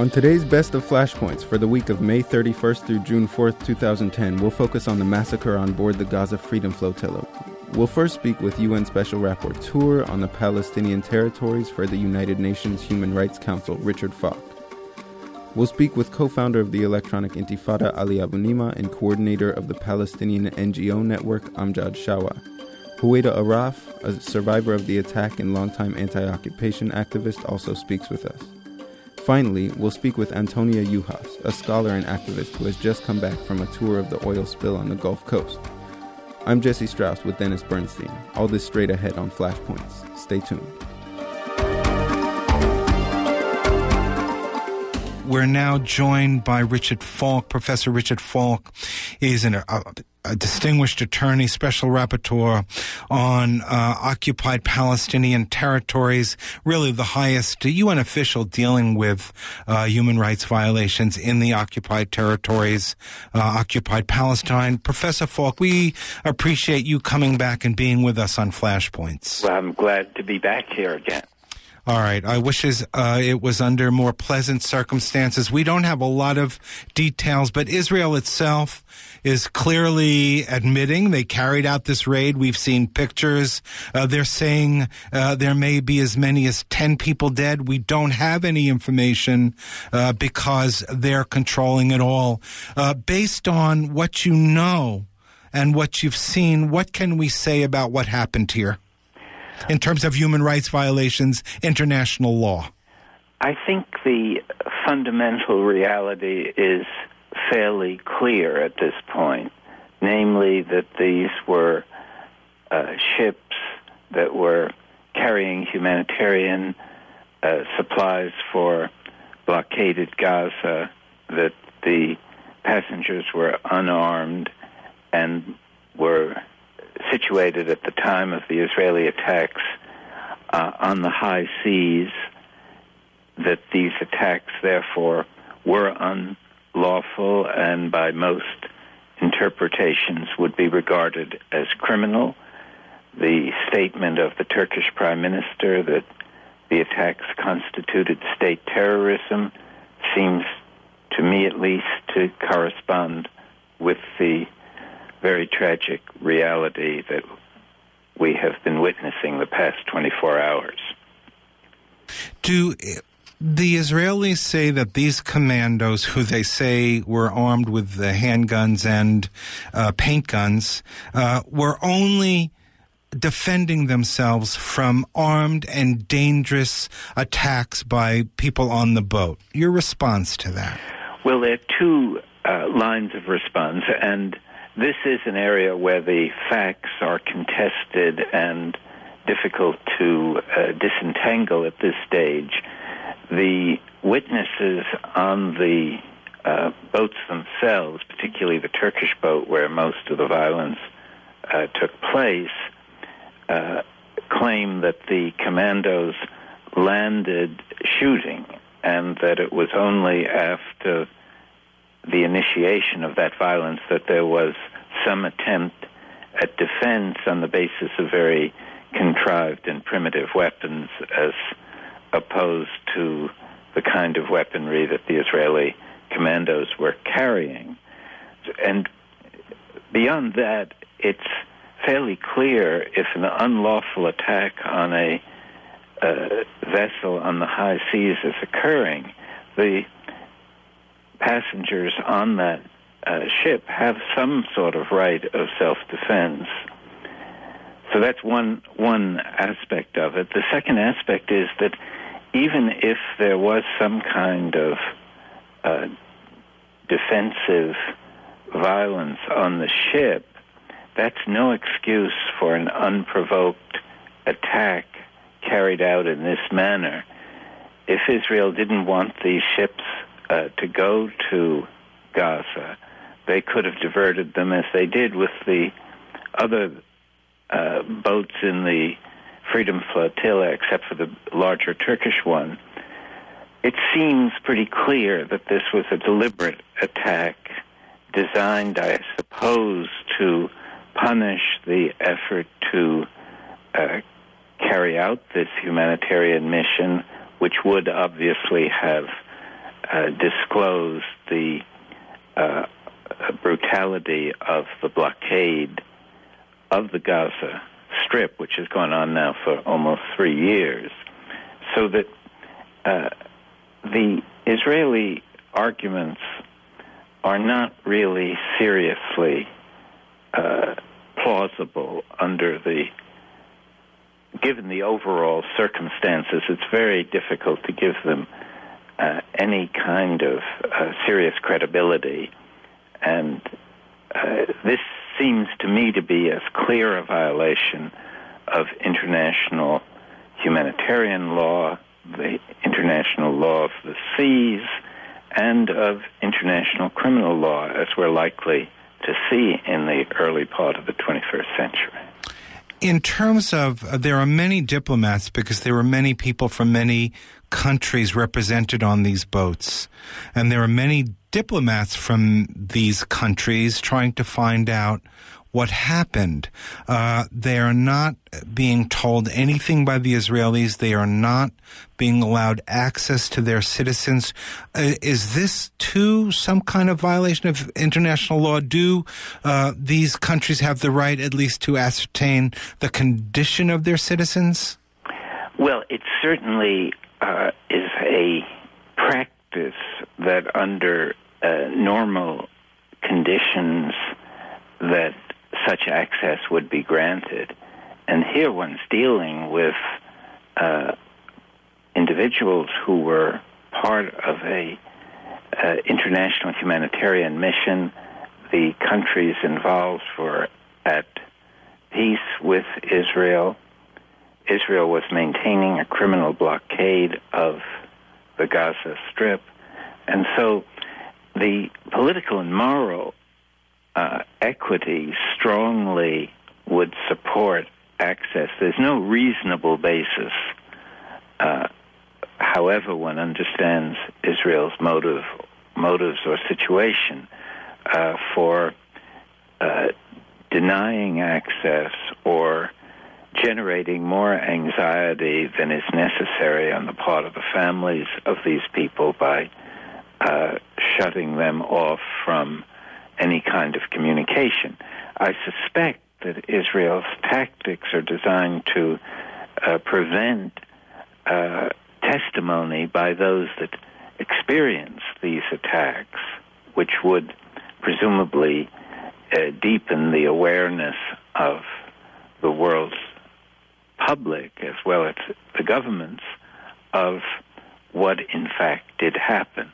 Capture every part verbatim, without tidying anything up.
On today's Best of Flashpoints for the week of May thirty-first through June fourth, twenty ten, we'll focus on the massacre on board the Gaza Freedom Flotilla. We'll first speak with U N Special Rapporteur on the Palestinian territories for the United Nations Human Rights Council, Richard Falk. We'll speak with co-founder of the Electronic Intifada, Ali Abunimah, and coordinator of the Palestinian N G O network, Amjad Shawa. Huwaida Araf, a survivor of the attack and longtime anti-occupation activist, also speaks with us. Finally, we'll speak with Antonia Yuhas, a scholar and activist who has just come back from a tour of the oil spill on the Gulf Coast. I'm Jesse Strauss with Dennis Bernstein. All this straight ahead on Flashpoints. Stay tuned. We're now joined by Richard Falk. Professor Richard Falk is an, a, a distinguished attorney, special rapporteur on uh, occupied Palestinian territories, really the highest U N official dealing with uh, human rights violations in the occupied territories, uh, occupied Palestine. Professor Falk, we appreciate you coming back and being with us on Flashpoints. Well, I'm glad to be back here again. All right. I wish uh, it was under more pleasant circumstances. We don't have a lot of details, but Israel itself is clearly admitting they carried out this raid. We've seen pictures. Uh, they're saying uh, there may be as many as ten people dead. We don't have any information uh, because they're controlling it all. Uh, based on what you know and what you've seen, what can we say about what happened here in terms of human rights violations, international law? I think the fundamental reality is fairly clear at this point, namely that these were uh, ships that were carrying humanitarian uh, supplies for blockaded Gaza, that the passengers were unarmed and were situated at the time of the Israeli attacks uh, on the high seas, that these attacks, therefore, were unlawful and by most interpretations would be regarded as criminal. The statement of the Turkish Prime Minister that the attacks constituted state terrorism seems, to me at least, to correspond with the very tragic reality that we have been witnessing the past twenty-four hours. Do the Israelis say that these commandos, who they say were armed with the handguns and uh, paint guns, uh, were only defending themselves from armed and dangerous attacks by people on the boat? Your response to that? Well, there are two uh, lines of response, and this is an area where the facts are contested and difficult to uh, disentangle at this stage. The witnesses on the uh, boats themselves, particularly the Turkish boat where most of the violence uh, took place, uh, claim that the commandos landed shooting, and that it was only after the initiation of that violence that there was some attempt at defense on the basis of very contrived and primitive weapons, as opposed to the kind of weaponry that the Israeli commandos were carrying. And beyond that, it's fairly clear if an unlawful attack on a uh, vessel on the high seas is occurring, the passengers on that uh, ship have some sort of right of self-defense. So that's one one aspect of it. The second aspect is that even if there was some kind of uh, defensive violence on the ship, that's no excuse for an unprovoked attack carried out in this manner. If Israel didn't want these ships Uh, to go to Gaza, they could have diverted them, as they did with the other uh, boats in the Freedom Flotilla, except for the larger Turkish one. It seems pretty clear that this was a deliberate attack designed, I suppose, to punish the effort to uh, carry out this humanitarian mission, which would obviously have uh, disclosed the uh, brutality of the blockade of the Gaza Strip, which has gone on now for almost three years, so that uh, the Israeli arguments are not really seriously uh, plausible under the, given the overall circumstances. It's very difficult to give them uh, any kind of uh, serious credibility, and uh, this seems to me to be as clear a violation of international humanitarian law, the international law of the seas, and of international criminal law as we're likely to see in the early part of the twenty-first century. In terms of, uh, there are many diplomats, because there were many people from many countries represented on these boats, and there are many diplomats from these countries trying to find out what happened. Uh, they are not being told anything by the Israelis. They are not being allowed access to their citizens. Uh, is this, too, some kind of violation of international law? Do uh, these countries have the right, at least, to ascertain the condition of their citizens? Well, it certainly uh, is a practice that under uh, normal conditions that such access would be granted. And here one's dealing with uh, individuals who were part of a uh, international humanitarian mission. The countries involved were at peace with Israel. Israel was maintaining a criminal blockade of the Gaza Strip. And so the political and moral Uh, equity strongly would support access. There's no reasonable basis, uh, however one understands Israel's motive, motives or situation, uh, for uh, denying access or generating more anxiety than is necessary on the part of the families of these people by uh, shutting them off from any kind of communication. I suspect that Israel's tactics are designed to uh, prevent uh, testimony by those that experience these attacks, which would presumably uh, deepen the awareness of the world's public, as well as the governments, of what in fact did happen.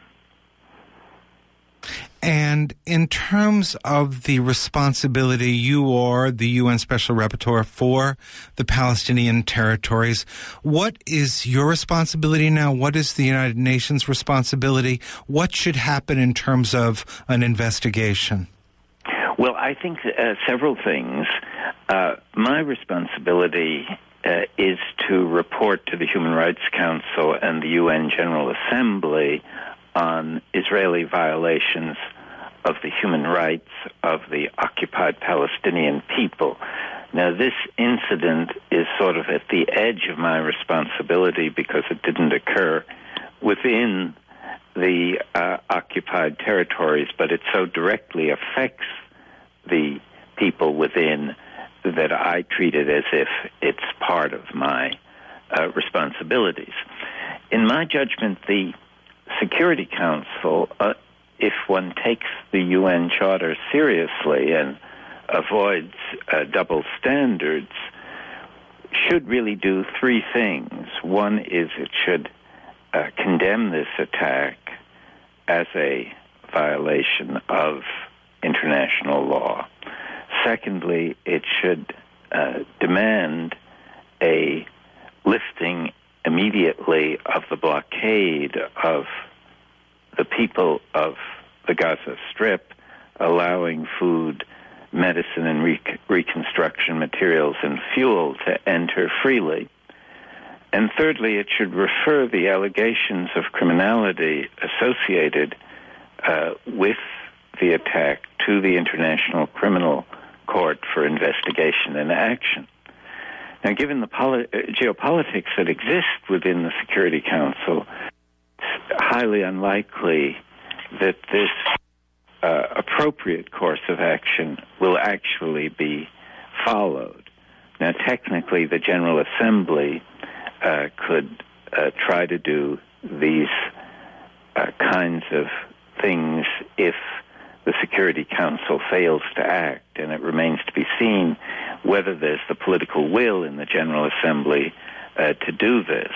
And in terms of the responsibility, you are the U N Special Rapporteur for the Palestinian territories. What is your responsibility now? What is the United Nations' responsibility? What should happen in terms of an investigation? Well, I think uh, several things. Uh, my responsibility uh, is to report to the Human Rights Council and the U N General Assembly on Israeli violations of the human rights of the occupied Palestinian people. Now, this incident is sort of at the edge of my responsibility because it didn't occur within the uh, occupied territories, but it so directly affects the people within that I treat it as if it's part of my uh, responsibilities. In my judgment, the Security Council, uh, if one takes the U N Charter seriously and avoids uh, double standards, should really do three things. One is it should uh, condemn this attack as a violation of international law. Secondly, it should uh, demand a lifting immediately of the blockade of the people of the Gaza Strip, allowing food, medicine, and re- reconstruction materials and fuel to enter freely. And thirdly, it should refer the allegations of criminality associated uh, with the attack to the International Criminal Court for investigation and action. Now, given the poli- uh, geopolitics that exist within the Security Council, highly unlikely that this uh, appropriate course of action will actually be followed. Now, technically, the General Assembly uh, could uh, try to do these uh, kinds of things if the Security Council fails to act, and it remains to be seen whether there's the political will in the General Assembly uh, to do this.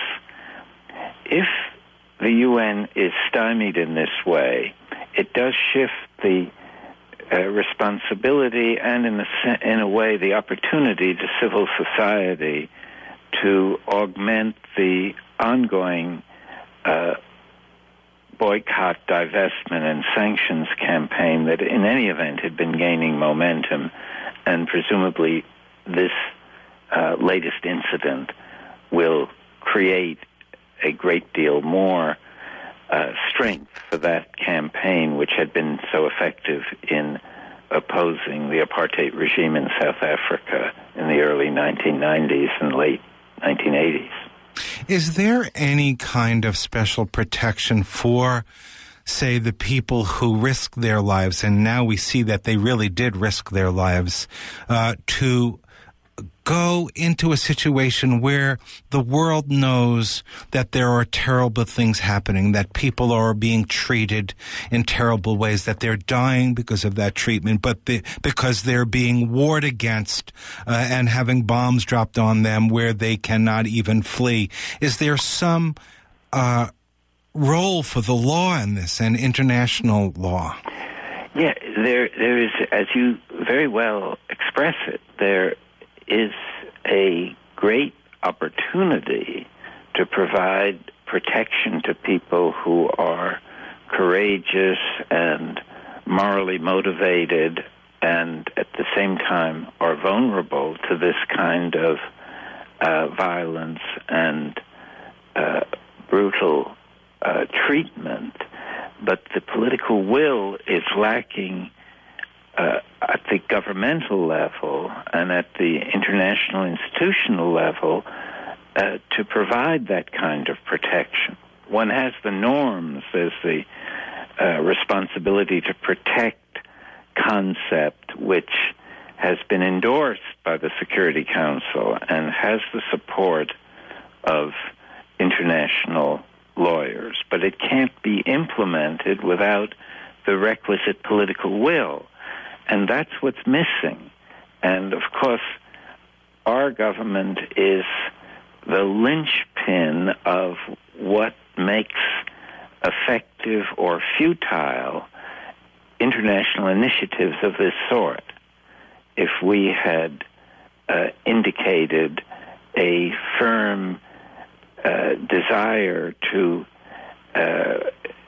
If the U N is stymied in this way, it does shift the uh, responsibility and, in a, in a way, the opportunity to civil society to augment the ongoing uh, boycott, divestment, and sanctions campaign that in any event had been gaining momentum, and presumably this uh, latest incident will create a great deal more uh, strength for that campaign, which had been so effective in opposing the apartheid regime in South Africa in the early nineteen nineties and late nineteen eighties. Is there any kind of special protection for, say, the people who risk their lives, and now we see that they really did risk their lives, uh, to go into a situation where the world knows that there are terrible things happening, that people are being treated in terrible ways, that they're dying because of that treatment, but the, because they're being warred against uh, and having bombs dropped on them where they cannot even flee? Is there some uh, role for the law in this and international law? Yeah, there, there is, as you very well express it, there is a great opportunity to provide protection to people who are courageous and morally motivated and at the same time are vulnerable to this kind of uh, violence and uh, brutal uh, treatment. But the political will is lacking Uh, at the governmental level and at the international institutional level uh, to provide that kind of protection. One has the norms, there's the uh, responsibility to protect concept, which has been endorsed by the Security Council and has the support of international lawyers, but it can't be implemented without the requisite political will. And that's what's missing. And, of course, our government is the linchpin of what makes effective or futile international initiatives of this sort. If we had uh, indicated a firm uh, desire to uh,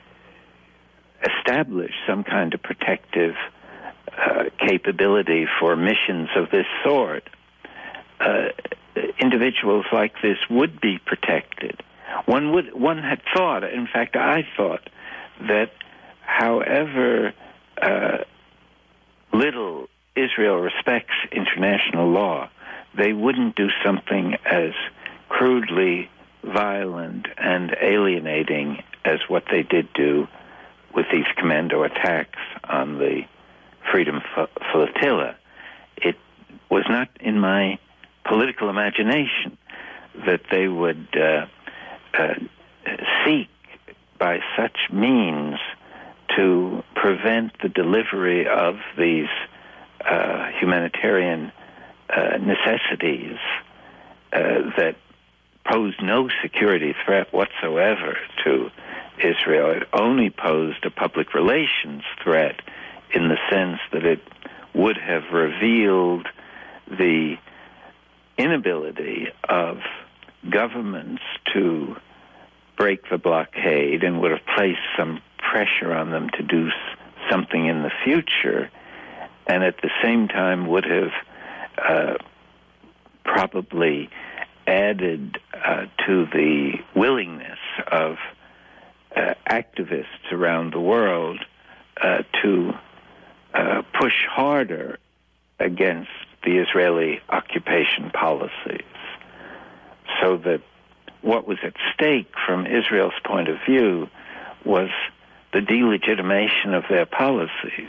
establish some kind of protective Uh, capability for missions of this sort, uh, individuals like this would be protected. One would, one had thought, in fact, I thought, that however uh, little Israel respects international law, they wouldn't do something as crudely violent and alienating as what they did do with these commando attacks on the Freedom Flotilla. It was not in my political imagination that they would uh, uh, seek by such means to prevent the delivery of these uh, humanitarian uh, necessities uh, that pose no security threat whatsoever to Israel. It only posed a public relations threat in the sense that it would have revealed the inability of governments to break the blockade and would have placed some pressure on them to do something in the future, and at the same time would have uh, probably added uh, to the willingness of uh, activists around the world uh, to Uh, push harder against the Israeli occupation policies, so that what was at stake from Israel's point of view was the delegitimation of their policies.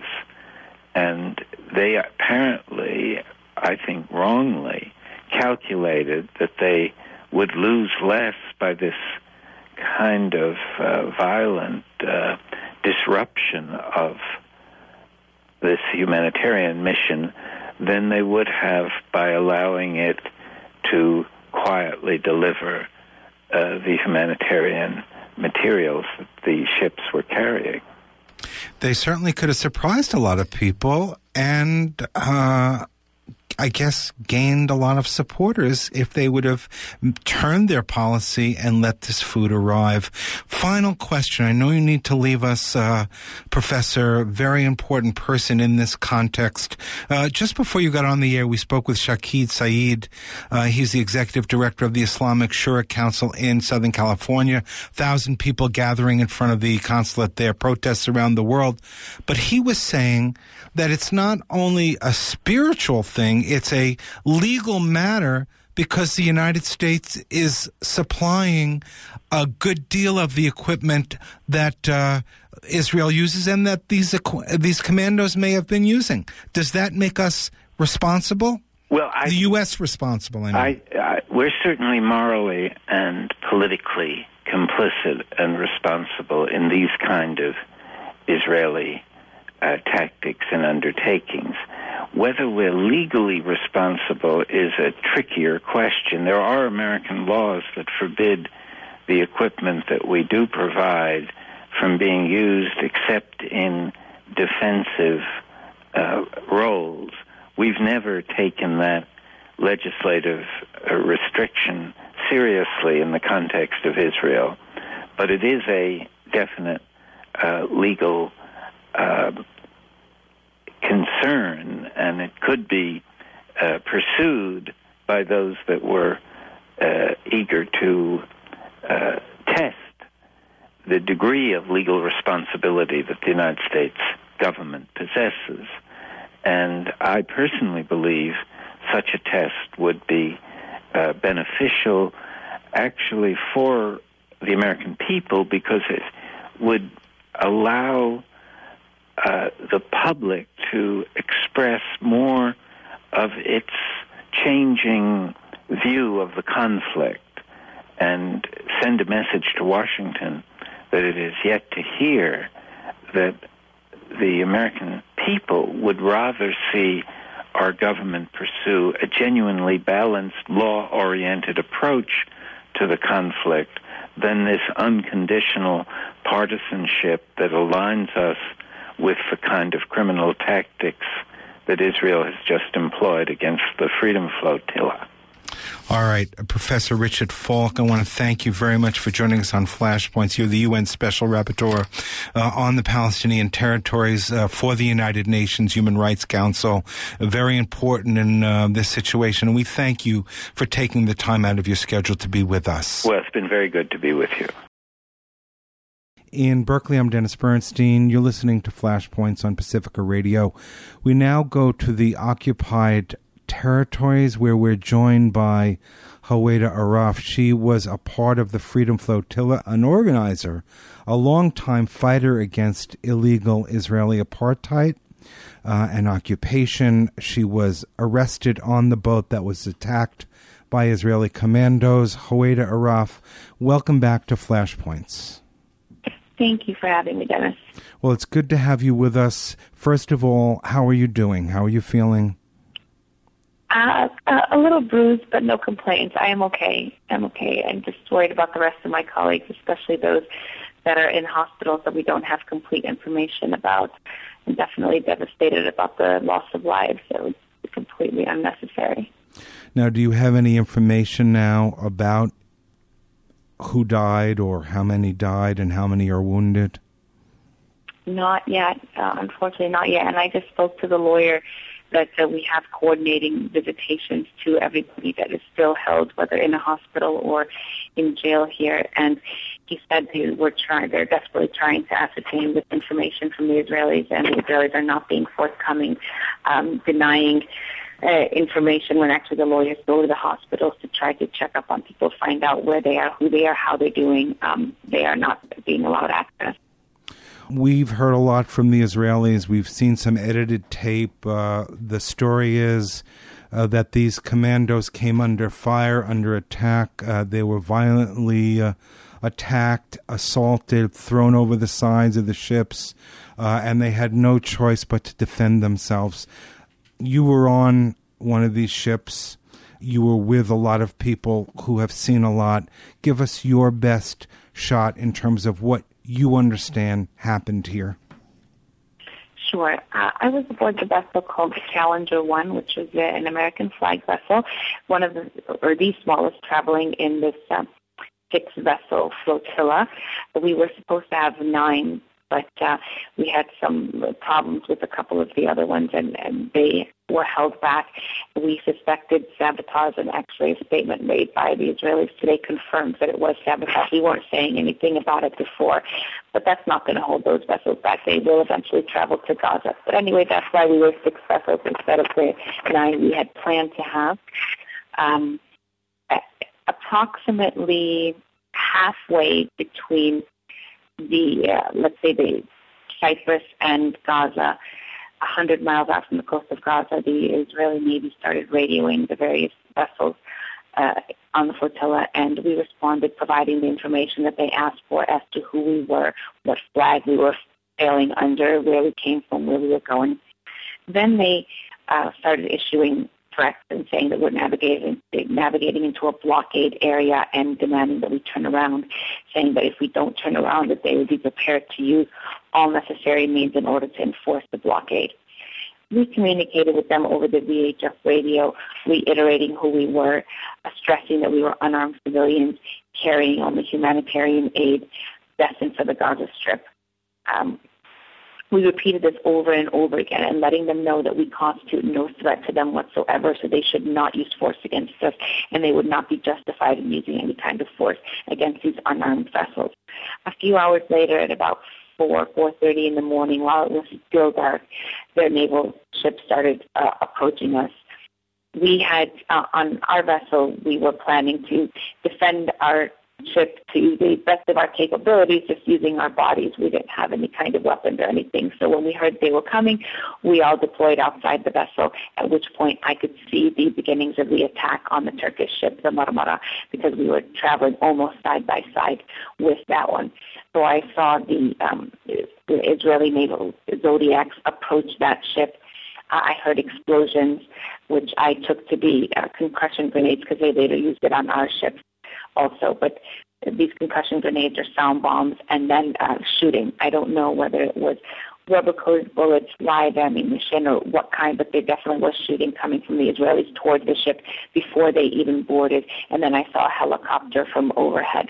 And they apparently, I think wrongly, calculated that they would lose less by this kind of uh, violent uh, disruption of this humanitarian mission than they would have by allowing it to quietly deliver uh, the humanitarian materials that the ships were carrying. They certainly could have surprised a lot of people and uh, I guess gained a lot of supporters if they would have turned their policy and let this food arrive. Final question. I know you need to leave us, uh, Professor, very important person in this context. Uh, just before you got on the air, we spoke with Shakid Saeed. Uh, he's the executive director of the Islamic Shura Council in Southern California. Thousand people gathering in front of the consulate there, protests around the world. But he was saying that it's not only a spiritual thing, it's a legal matter because the United States is supplying a good deal of the equipment that uh, Israel uses and that these equ- these commandos may have been using. Does that make us responsible? Well, I, the U S responsible, I mean. I, I, we're certainly morally and politically complicit and responsible in these kind of Israeli uh, tactics and undertakings. Whether we're legally responsible is a trickier question. There are American laws that forbid the equipment that we do provide from being used except in defensive uh, roles. We've never taken that legislative uh, restriction seriously in the context of Israel, but it is a definite uh, legal uh, concern, and it could be uh, pursued by those that were uh, eager to uh, test the degree of legal responsibility that the United States government possesses. And I personally believe such a test would be uh, beneficial actually for the American people because it would allow uh, the public to express more of its changing view of the conflict and send a message to Washington that it is yet to hear that the American people would rather see our government pursue a genuinely balanced, law-oriented approach to the conflict than this unconditional partisanship that aligns us with the kind of criminal tactics that Israel has just employed against the Freedom Flotilla. All right, Professor Richard Falk, I want to thank you very much for joining us on Flashpoints. You're the U N Special Rapporteur uh, on the Palestinian territories uh, for the United Nations Human Rights Council. Uh, very important in uh, this situation, and we thank you for taking the time out of your schedule to be with us. Well, it's been very good to be with you. In Berkeley, I'm Dennis Bernstein. You're listening to Flashpoints on Pacifica Radio. We now go to the occupied territories where we're joined by Haweda Araf. She was a part of the Freedom Flotilla, an organizer, a longtime fighter against illegal Israeli apartheid uh, and occupation. She was arrested on the boat that was attacked by Israeli commandos. Haweda Araf, welcome back to Flashpoints. Thank you for having me, Dennis. Well, it's good to have you with us. First of all, how are you doing? How are you feeling? Uh, a little bruised, but no complaints. I am okay. I'm okay. I'm just worried about the rest of my colleagues, especially those that are in hospitals that we don't have complete information about. I'm definitely devastated about the loss of lives. It was completely unnecessary. Now, do you have any information now about who died or how many died and how many are wounded? Not yet. Uh, unfortunately, not yet. And I just spoke to the lawyer that uh, we have coordinating visitations to everybody that is still held, whether in a hospital or in jail here. And he said they were trying, they're desperately trying to ascertain this information from the Israelis, and the Israelis are not being forthcoming, um, denying uh, information when actually the lawyers go to the hospitals to try to check up on people, find out where they are, who they are, how they're doing. Um, they are not being allowed access. We've heard a lot from the Israelis. We've seen some edited tape. Uh, the story is uh, that these commandos came under fire, under attack. Uh, they were violently uh, attacked, assaulted, thrown over the sides of the ships, uh, and they had no choice but to defend themselves. You were on one of these ships. You were with a lot of people who have seen a lot. Give us your best shot in terms of what you understand happened here. Sure. Uh, I was aboard the vessel called the Challenger One, which was uh, an American flag vessel, one of the, or the smallest traveling in this uh, six-vessel flotilla. We were supposed to have nine, but uh, we had some problems with a couple of the other ones, and, and they were held back. We suspected sabotage, and actually a statement made by the Israelis today confirms that it was sabotage. We weren't saying anything about it before, but that's not going to hold those vessels back. They will eventually travel to Gaza. But anyway, that's why we were six vessels instead of the nine we had planned to have. Um, approximately halfway between the, uh, let's say, the Cyprus and Gaza, one hundred miles out from the coast of Gaza, the Israeli Navy started radioing the various vessels uh, on the flotilla, and we responded, providing the information that they asked for as to who we were, what flag we were sailing under, where we came from, where we were going. Then they uh, started issuing threats and saying that we're navigating navigating into a blockade area and demanding that we turn around, saying that if we don't turn around, that they would be prepared to use all necessary means in order to enforce the blockade. We communicated with them over the V H F radio, reiterating who we were, uh, stressing that we were unarmed civilians carrying on the humanitarian aid destined for the Gaza Strip. Um, We repeated this over and over again and letting them know that we constitute no threat to them whatsoever, so they should not use force against us, and they would not be justified in using any kind of force against these unarmed vessels. A few hours later, at about four, four thirty in the morning, while it was still dark, their naval ship started uh, approaching us. We had, uh, on our vessel, we were planning to defend our ship to the best of our capabilities, just using our bodies. We didn't have any kind of weapons or anything. So when we heard they were coming, we all deployed outside the vessel, at which point I could see the beginnings of the attack on the Turkish ship, the Marmara, because we were traveling almost side by side with that one. So I saw the, um, the Israeli naval Zodiacs approach that ship. Uh, I heard explosions, which I took to be uh, concussion grenades, because they later used it on our ship also. But these concussion grenades are sound bombs, and then uh, shooting. I don't know whether it was rubber-coated bullets, live ammunition, or what kind, but there definitely was shooting coming from the Israelis toward the ship before they even boarded. And then I saw a helicopter from overhead.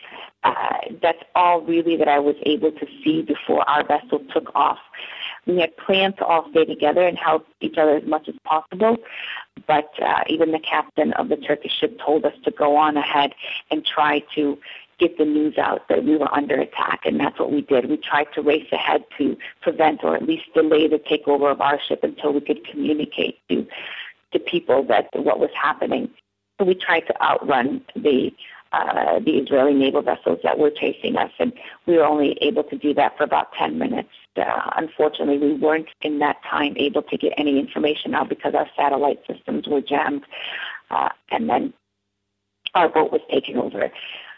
Uh, that's all really that I was able to see before our vessel took off. We had planned to all stay together and help each other as much as possible, but uh, even the captain of the Turkish ship told us to go on ahead and try to get the news out that we were under attack, and that's what we did. We tried to race ahead to prevent or at least delay the takeover of our ship until we could communicate to to people that what was happening. So we tried to outrun the uh, the Israeli naval vessels that were chasing us, and we were only able to do that for about ten minutes. Uh, unfortunately, we weren't in that time able to get any information out because our satellite systems were jammed, uh, and then our boat was taken over.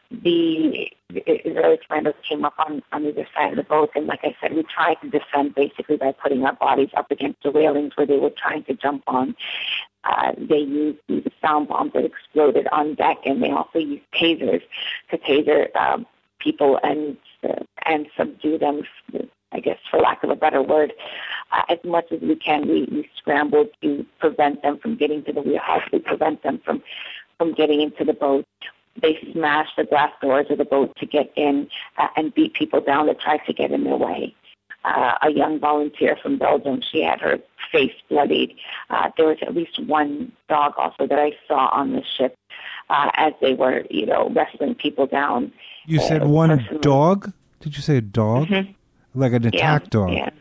The, the Israeli commandos came up on, on either side of the boat, and like I said, we tried to defend basically by putting our bodies up against the railings where they were trying to jump on. Uh, they used these sound bombs that exploded on deck, and they also used tasers to taser uh, people and uh, and subdue them, I guess, for lack of a better word. Uh, as much as we can, we, we scrambled to prevent them from getting to the wheelhouse, to prevent them from, from getting into the boat. They smashed the glass doors of the boat to get in uh, and beat people down that tried to get in their way. Uh, a young volunteer from Belgium, she had her face bloodied. Uh, there was at least one dog also that I saw on the ship uh, as they were, you know, wrestling people down. You uh, said one personally. dog? Did you say a dog? Mm-hmm. Like an attack yeah, dog? Yeah.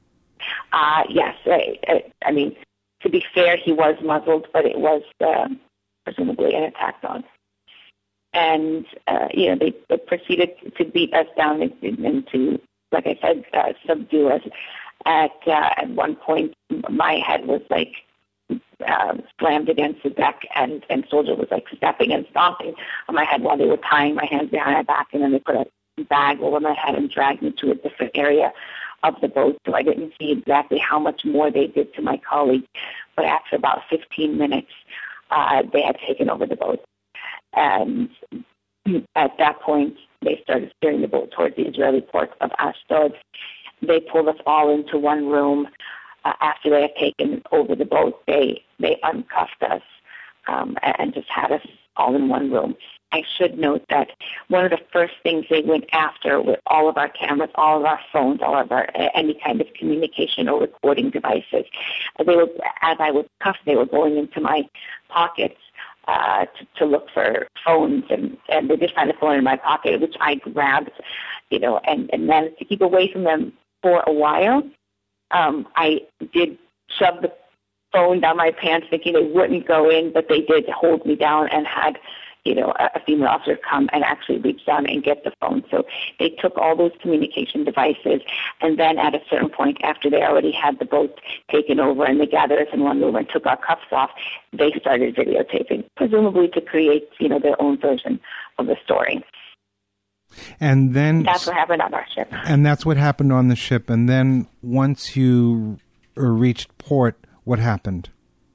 Uh, yes. I, I, I mean, to be fair, he was muzzled, but it was uh, presumably an attack dog. And, uh, you know, they, they proceeded to beat us down and, and to like I said, uh, subdue us. At, uh, at one point, my head was like uh, slammed against the deck, and, and Soldier was like stepping and stomping on my head while they were tying my hands behind my back, and then they put a bag over my head and dragged me to a different area of the boat. So I didn't see exactly how much more they did to my colleague, but after about fifteen minutes, uh, they had taken over the boat. And at that point, they started steering the boat towards the Israeli port of Ashdod. They pulled us all into one room. Uh, after they had taken over the boat, they, they uncuffed us um, and just had us all in one room. I should note that one of the first things they went after with all of our cameras, all of our phones, all of our any kind of communication or recording devices, they were, as I was cuffed, they were going into my pockets uh, to, to look for phones, and, and they just found a phone in my pocket, which I grabbed, you know, and, and managed to keep away from them for a while. Um, I did shove the phone down my pants thinking they wouldn't go in, but they did hold me down and had, you know, a, a female officer come and actually reach down and get the phone. So they took all those communication devices, and then at a certain point, after they already had the boat taken over and they gathered us in one room and took our cuffs off, they started videotaping, presumably to create, you know, their own version of the story. And then that's what happened on our ship. And that's what happened on the ship. And then once you reached port, what happened?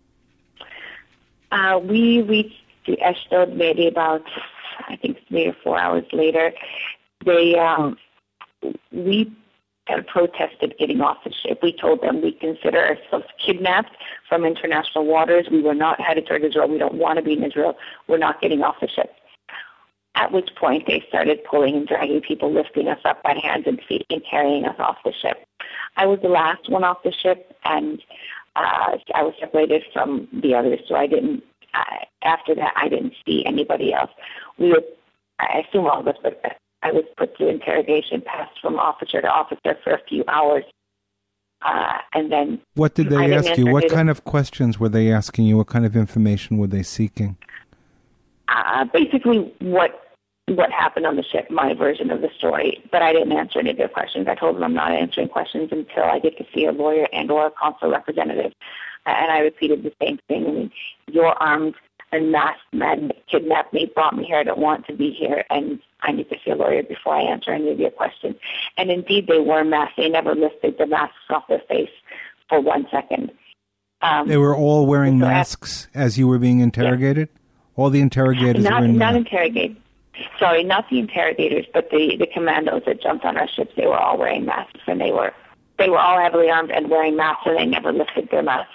Uh, we reached the Ashdod maybe about, I think, three or four hours later. They, um, we had protested getting off the ship. We told them we consider ourselves kidnapped from international waters. We were not headed toward Israel. We don't want to be in Israel. We're not getting off the ship. At which point they started pulling and dragging people, lifting us up by hands and feet and carrying us off the ship. I was the last one off the ship, and uh, I was separated from the others, so I didn't, uh, after that, I didn't see anybody else. We were, I assume all of us, but I was put through interrogation, passed from officer to officer for a few hours, uh, and then... What did they ask you? What kind of questions were they asking you? What kind of information were they seeking? Uh, basically what what happened on the ship, my version of the story, but I didn't answer any of their questions. I told them I'm not answering questions until I get to see a lawyer and or a consular representative. And I repeated the same thing. I mean, you're armed and masked men kidnapped me, brought me here. I don't want to be here, and I need to see a lawyer before I answer any of your questions. And indeed, they were masked. They never lifted the masks off their face for one second. Um, they were all wearing so masks as, as you were being interrogated? Yeah. All the interrogators not, were in Not interrogators. Sorry, not the interrogators, but the, the commandos that jumped on our ships. They were all wearing masks, and they were they were all heavily armed and wearing masks, and they never lifted their masks.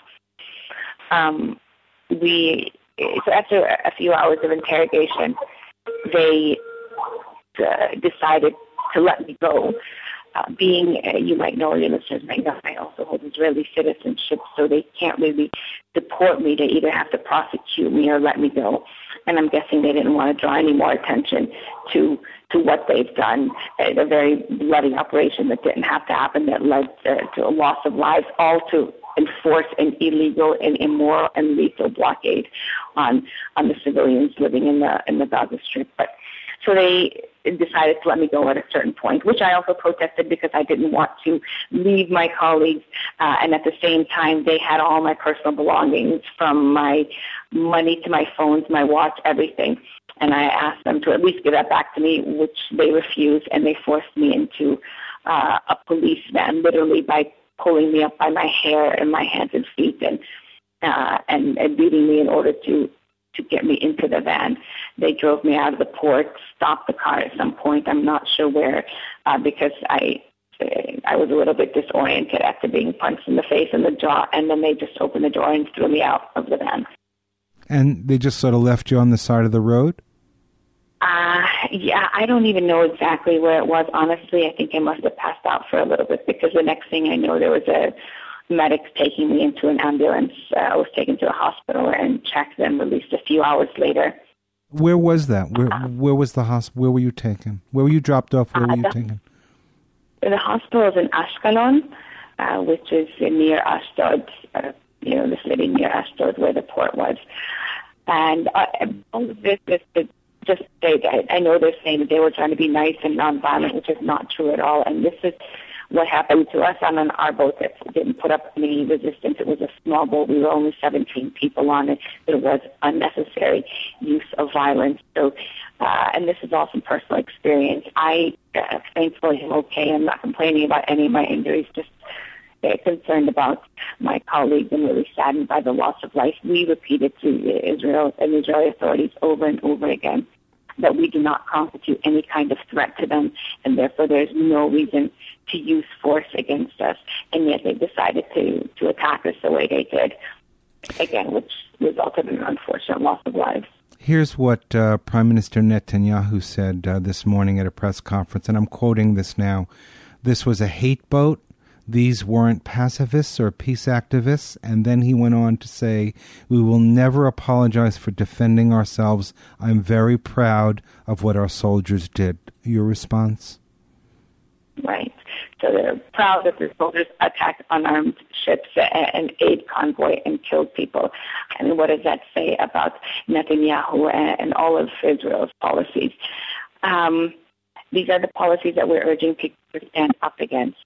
Um, we so after a few hours of interrogation, they uh, decided to let me go. Uh, being, uh, you might know, your listeners might know, I also hold Israeli citizenship, so they can't really deport me. They either have to prosecute me or let me go. And I'm guessing they didn't want to draw any more attention to to what they've done, a, a very bloody operation that didn't have to happen, that led to, to a loss of lives, all to enforce an illegal and immoral and lethal blockade on on the civilians living in the in the Gaza Strip. But so they decided to let me go at a certain point, which I also protested because I didn't want to leave my colleagues. Uh, and at the same time, they had all my personal belongings, from my money to my phones, my watch, everything. And I asked them to at least give that back to me, which they refused, and they forced me into uh, a police van, literally by pulling me up by my hair and my hands and feet and uh, and, and beating me in order to to get me into the van. They drove me out of the port, stopped the car at some point, I'm not sure where, uh, because I I was a little bit disoriented after being punched in the face and the jaw, and then they just opened the door and threw me out of the van. And they just sort of left you on the side of the road? Uh, yeah, I don't even know exactly where it was. Honestly, I think I must have passed out for a little bit, because the next thing I know, there was a medic taking me into an ambulance. Uh, I was taken to a hospital and checked and released a few hours later. Where was that? Where uh, where was the hospital? Where were you taken? Where were you dropped off? Where uh, were you the, taken? The hospital is in Ashkelon, uh, which is near Ashdod, uh, you know, the city near Ashdod where the port was. And uh, all of this, this, this just say that I know they're saying that they were trying to be nice and nonviolent, which is not true at all. And this is what happened to us on an, our boat that didn't put up any resistance. It was a small boat. We were only seventeen people on it. There was unnecessary use of violence. So, uh, and this is all from personal experience. I uh, thankfully am okay. I'm not complaining about any of my injuries, just uh, concerned about my colleagues and really saddened by the loss of life. We repeated to Israel and Israeli authorities over and over again that we do not constitute any kind of threat to them, and therefore there's no reason to use force against us. And yet they decided to, to attack us the way they did, again, which resulted in an unfortunate loss of lives. Here's what uh, Prime Minister Netanyahu said uh, this morning at a press conference, and I'm quoting this now. This was a hate boat. These weren't pacifists or peace activists. And then he went on to say, we will never apologize for defending ourselves. I'm very proud of what our soldiers did. Your response? Right. So they're proud that the soldiers attacked unarmed ships and aid convoy and killed people. And what does that say about Netanyahu and all of Israel's policies? Um, these are the policies that we're urging people to stand up against.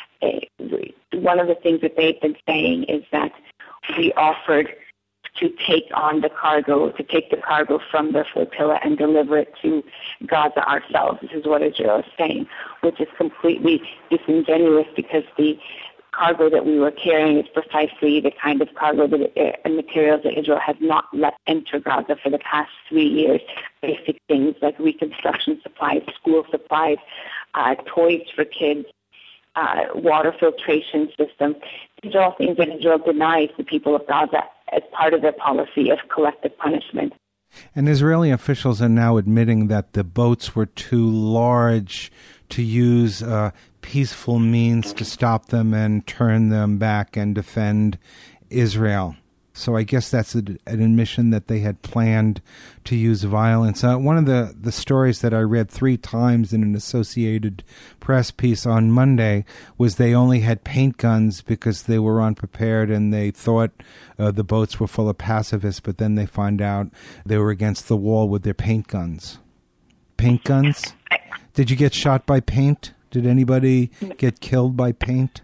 One of the things that they've been saying is that we offered to take on the cargo, to take the cargo from the flotilla and deliver it to Gaza ourselves. This is what Israel is saying, which is completely disingenuous because the cargo that we were carrying is precisely the kind of cargo that it, and materials that Israel has not let enter Gaza for the past three years. Basic things like reconstruction supplies, school supplies, uh, toys for kids, Uh, water filtration system. These are all things that Israel denies the people of Gaza as part of their policy of collective punishment. And Israeli officials are now admitting that the boats were too large to use uh, peaceful means to stop them and turn them back and defend Israel. So I guess that's a, an admission that they had planned to use violence. Uh, one of the, the stories that I read three times in an Associated Press piece on Monday was they only had paint guns because they were unprepared and they thought uh, the boats were full of pacifists, but then they find out they were against the wall with their paint guns. Paint guns? Did you get shot by paint? Did anybody get killed by paint?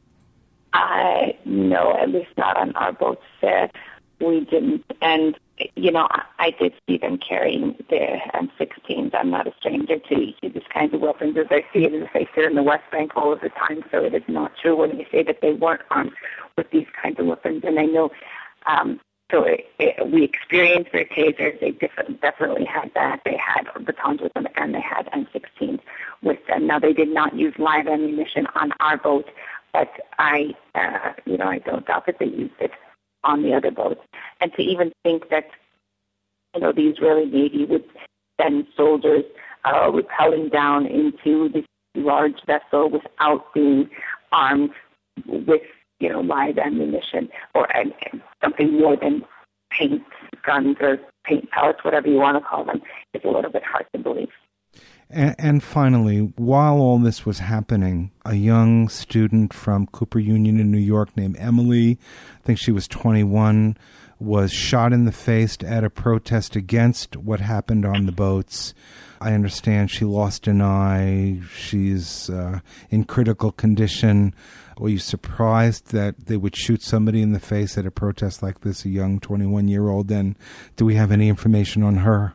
Uh, no, at least not on our boats there. We didn't. And, you know, I, I did see them carrying their M sixteens. I'm not a stranger to, to these kinds of weapons as I see it as I sit in the West Bank all of the time. So it is not true when you say that they weren't armed with these kinds of weapons. And I know, um, so it, it, we experienced their tasers. They def- definitely had that. They had batons with them and they had M sixteens with them. Now, they did not use live ammunition on our boat. But I, uh, you know, I don't doubt that they used it on the other boats. And to even think that, you know, the Israeli Navy would send soldiers uh, rappelling down into this large vessel without being armed with, you know, live ammunition or and, and something more than paint guns or paint pellets, whatever you want to call them, is a little bit hard to believe. And, and finally, while all this was happening, a young student from Cooper Union in New York named Emily, I think she was twenty-one, was shot in the face at a protest against what happened on the boats. I understand she lost an eye. She's uh, in critical condition. Were you surprised that they would shoot somebody in the face at a protest like this, a young twenty-one-year-old? And do we have any information on her?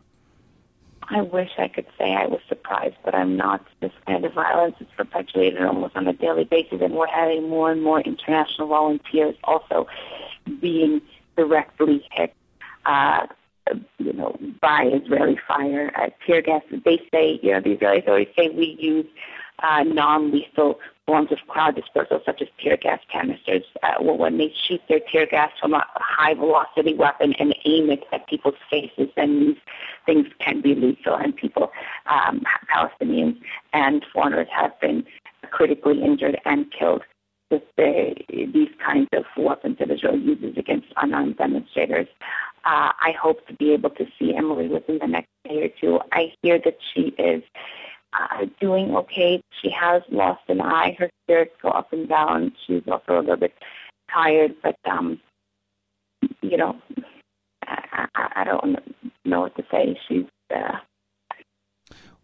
I wish I could say I was surprised, but I'm not. This kind of violence is perpetuated almost on a daily basis, and we're having more and more international volunteers also being directly hit, uh, you know, by Israeli fire, uh, tear gas. They say, you know, the Israelis always say we use uh, non-lethal forms of crowd dispersal, such as tear gas canisters. Uh, when they shoot their tear gas from a high-velocity weapon and aim it at people's faces, then these things can be lethal, and people, um, Palestinians and foreigners, have been critically injured and killed with the, these kinds of weapons that Israel uses against unarmed demonstrators. Uh, I hope to be able to see Emily within the next day or two. I hear that she is uh, doing okay. She has lost an eye. Her spirits go up and down. She's also a little bit tired, but, um, you know, I, I, I don't know what to say. She's uh,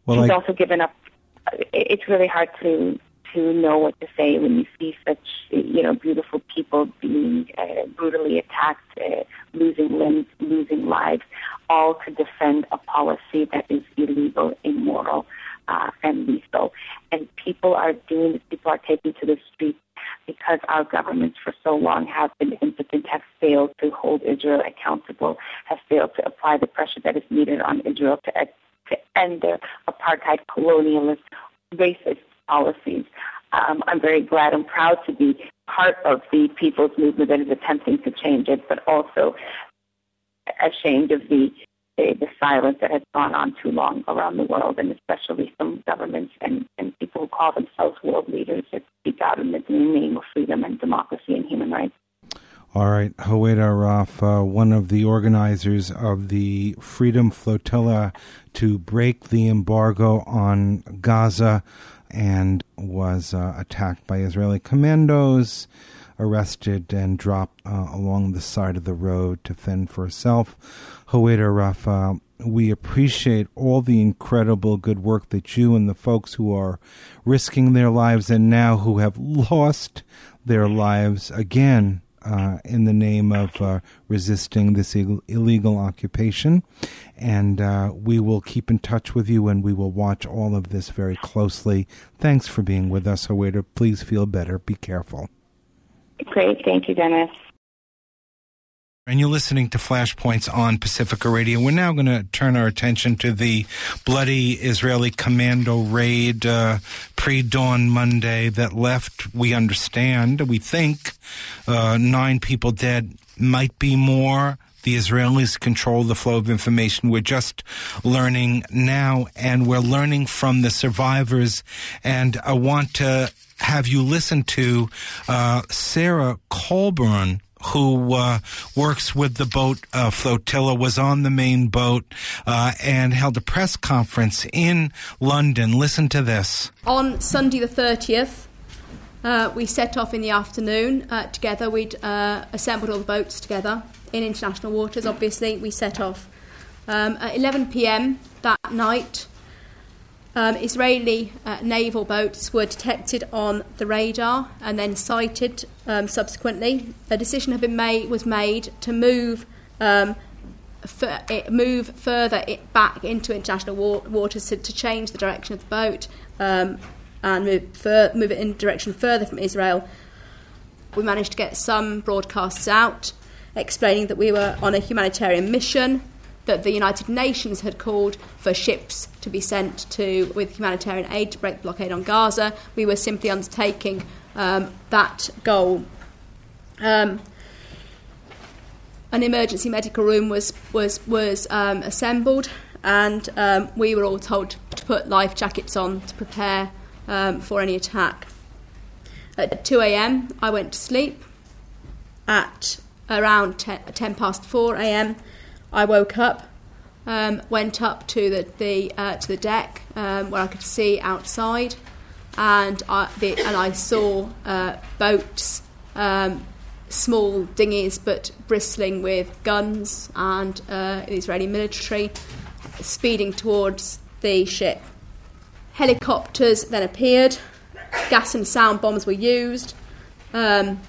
Well, he's I... also given up. It's really hard to to know what to say when you see such, you know, beautiful people being uh, brutally attacked, uh, losing limbs, losing lives, all to defend a policy that is illegal, immoral, uh, and lethal. And people are doing this. People are taking to the streets because our governments for so long have been impotent, have failed to hold Israel accountable, have failed to apply the pressure that is needed on Israel to, to end their apartheid, colonialist, racist policies. Um, I'm very glad and proud to be part of the people's movement that is attempting to change it, but also ashamed of the the, the silence that has gone on too long around the world, and especially from governments and, and people who call themselves world leaders that speak out in the name of freedom and democracy and human rights. All right, Haweda Araf, uh, one of the organizers of the Freedom Flotilla to break the embargo on Gaza, and was uh, attacked by Israeli commandos, arrested and dropped uh, along the side of the road to fend for herself. Haweda Araf, uh, we appreciate all the incredible good work that you and the folks who are risking their lives and now who have lost their lives again Uh, in the name of uh, resisting this Ill- illegal occupation. And uh, we will keep in touch with you, and we will watch all of this very closely. Thanks for being with us, Haweda. Please feel better. Be careful. Great. Thank you, Dennis. And you're listening to Flashpoints on Pacifica Radio. We're now going to turn our attention to the bloody Israeli commando raid uh, pre-dawn Monday that left, we understand, we think, uh, nine people dead, might be more. The Israelis control the flow of information. We're just learning now, and we're learning from the survivors. And I want to have you listen to uh, Sarah Colburn, who uh, works with the boat uh, flotilla, was on the main boat uh, and held a press conference in London. Listen to this. On Sunday the thirtieth, uh, we set off in the afternoon uh, together. We'd uh, assembled all the boats together in international waters, obviously. We set off. Um, at eleven p.m. that night, Um, Israeli uh, naval boats were detected on the radar and then sighted um, subsequently. A decision had been made was made to move um, f- it, move further it back into international wa- waters to, to change the direction of the boat um, and move, fur- move it in a direction further from Israel. We managed to get some broadcasts out explaining that we were on a humanitarian mission, that the United Nations had called for ships to be sent to with humanitarian aid to break the blockade on Gaza. We were simply undertaking um, that goal. Um, an emergency medical room was was was um, assembled, and um, we were all told to put life jackets on to prepare um, for any attack. At two a.m. I went to sleep. At around ten, ten past four a.m. I woke up, um, went up to the, the uh, to the deck um, where I could see outside, and I the, and I saw uh, boats, um, small dinghies but bristling with guns, and uh, the Israeli military speeding towards the ship. Helicopters then appeared. Gas and sound bombs were used. Um,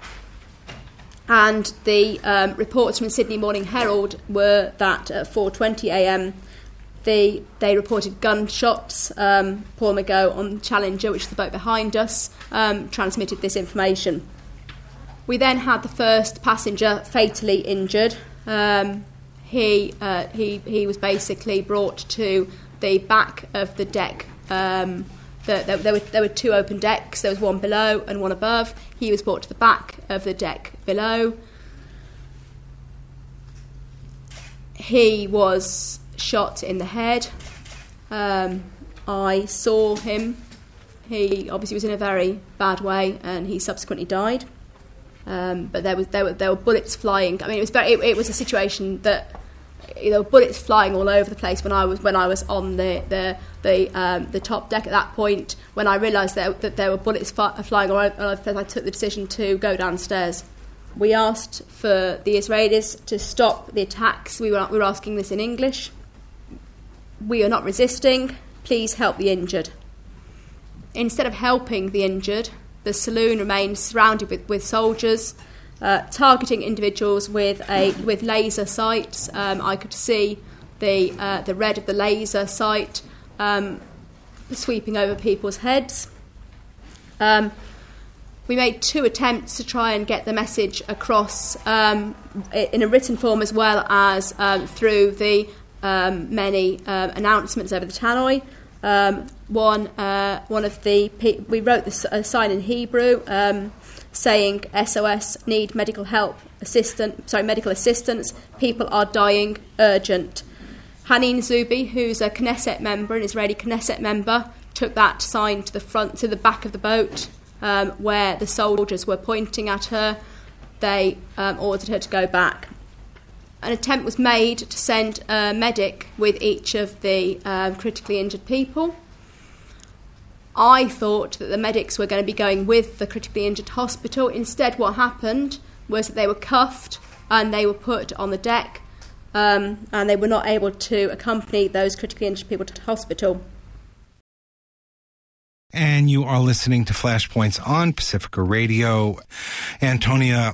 And the um, reports from the Sydney Morning Herald were that at four twenty a.m. they they reported gunshots. Um, Paul McGough on Challenger, which is the boat behind us, um, transmitted this information. We then had the first passenger fatally injured. Um, he uh, he he was basically brought to the back of the deck. Um, The, there, there, were, there were two open decks. There was one below and one above. He was brought to the back of the deck below. He was shot in the head. Um, I saw him. He obviously was in a very bad way, and he subsequently died. Um, but there was there were there were bullets flying. I mean, it was very. It, it was a situation that. There were bullets flying all over the place when I was when I was on the the the, um, the top deck at that point. When I realised that, that there were bullets fi- flying all over the place, I took the decision to go downstairs. We asked for the Israelis to stop the attacks. We were we were asking this in English. We are not resisting. please help the injured. Instead of helping the injured, the saloon remained surrounded with, with soldiers, uh, targeting individuals with a with laser sights. Um, I could see the uh, the red of the laser sight um, sweeping over people's heads. Um, we made two attempts to try and get the message across um, in a written form as well as um, through the um, many uh, announcements over the tannoy. Um, one, uh, one of the pe- we wrote this uh, sign in Hebrew um, saying S O S, need medical help, assistant, sorry, medical assistance. People are dying, urgent. Hanin Zubi, who's a Knesset member, an Israeli Knesset member, took that sign to the front, to the back of the boat, um, where the soldiers were pointing at her. They um, ordered her to go back. An attempt was made to send a medic with each of the um, critically injured people. I thought that the medics were going to be going with the critically injured hospital. Instead, what happened was that they were cuffed and they were put on the deck, um, and they were not able to accompany those critically injured people to the hospital. And you are listening to Flashpoints on Pacifica Radio. Antonia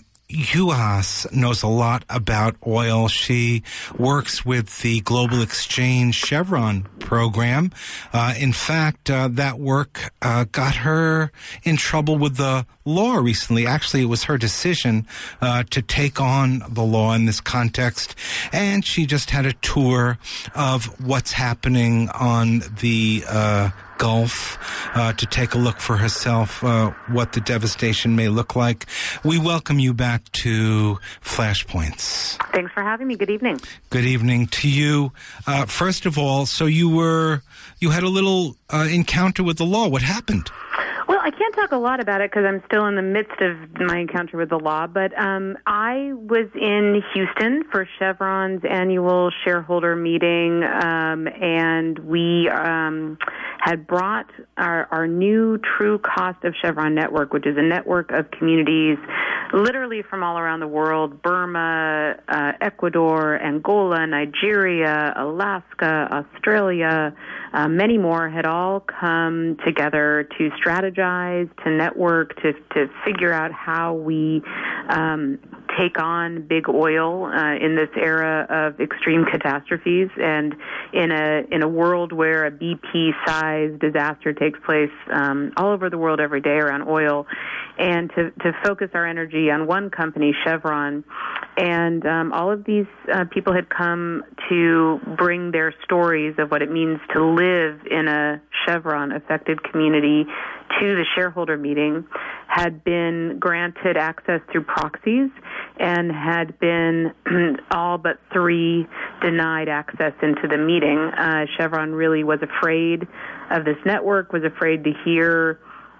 Juhas knows a lot about oil. She works with the Global Exchange Chevron program. Uh, in fact, uh, that work uh, got her in trouble with the law recently. Actually, it was her decision uh, to take on the law in this context. And she just had a tour of what's happening on the uh Gulf uh, to take a look for herself uh, what the devastation may look like. We welcome you back to Flashpoints. Thanks for having me. Good evening. Good evening to you. Uh, first of all, so you were you had a little uh, encounter with the law. What happened? Well, I can't talk a lot about it because I'm still in the midst of my encounter with the law, but um, I was in Houston for Chevron's annual shareholder meeting, um, and we um, had brought our, our new True Cost of Chevron network, which is a network of communities literally from all around the world: Burma, uh, Ecuador, Angola, Nigeria, Alaska, Australia, uh, many more had all come together to strategize, to network, to, to figure out how we um, take on big oil uh, in this era of extreme catastrophes, and in a in a world where a B P-sized disaster takes place um, all over the world every day around oil, and to, to focus our energy on one company, Chevron. And um, all of these uh, people had come to bring their stories of what it means to live in a Chevron-affected community to the shareholder meeting, had been granted access through proxies, and had been all but three denied access into the meeting. Uh, Chevron really was afraid of this network, was afraid to hear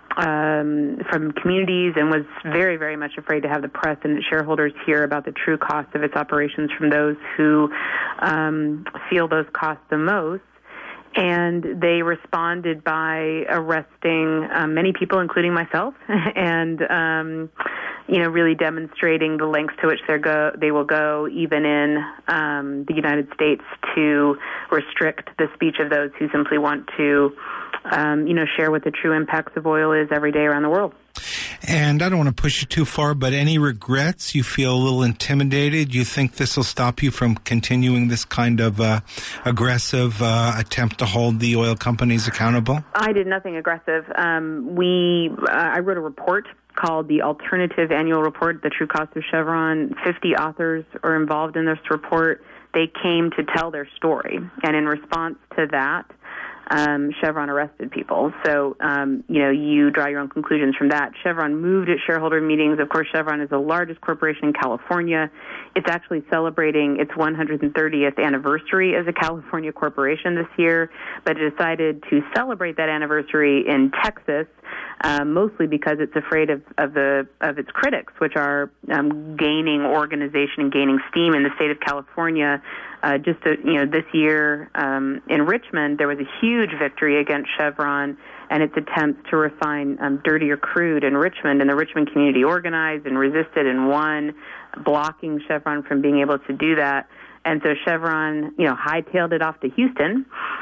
Um, from communities, and was very, very much afraid to have the press and the shareholders hear about the true cost of its operations from those who um, feel those costs the most. And they responded by arresting um, many people, including myself, and um, you know, really demonstrating the lengths to which they go, they will go, even in um, the United States, to restrict the speech of those who simply want to, um, you know, share what the true impacts of oil is every day around the world. And I don't want to push you too far, but any regrets? You feel a little intimidated? You think this will stop you from continuing this kind of uh, aggressive uh, attempt to hold the oil companies accountable? I did nothing aggressive. Um, we, uh, I wrote a report called the Alternative Annual Report, The True Cost of Chevron. fifty authors are involved in this report. They came to tell their story, and in response to that, Um, Chevron arrested people. So, um, you know, you draw your own conclusions from that. Chevron moved its shareholder meetings. Of course, Chevron is the largest corporation in California. It's actually celebrating its one hundred thirtieth anniversary as a California corporation this year, but it decided to celebrate that anniversary in Texas, uh, mostly because it's afraid of, of the of its critics, which are um, gaining organization and gaining steam in the state of California. Uh, just to, you know, this year um, in Richmond, there was a huge victory against Chevron and its attempts to refine um, dirtier crude in Richmond. And the Richmond community organized and resisted and won, blocking Chevron from being able to do that. And so Chevron, you know, hightailed it off to Houston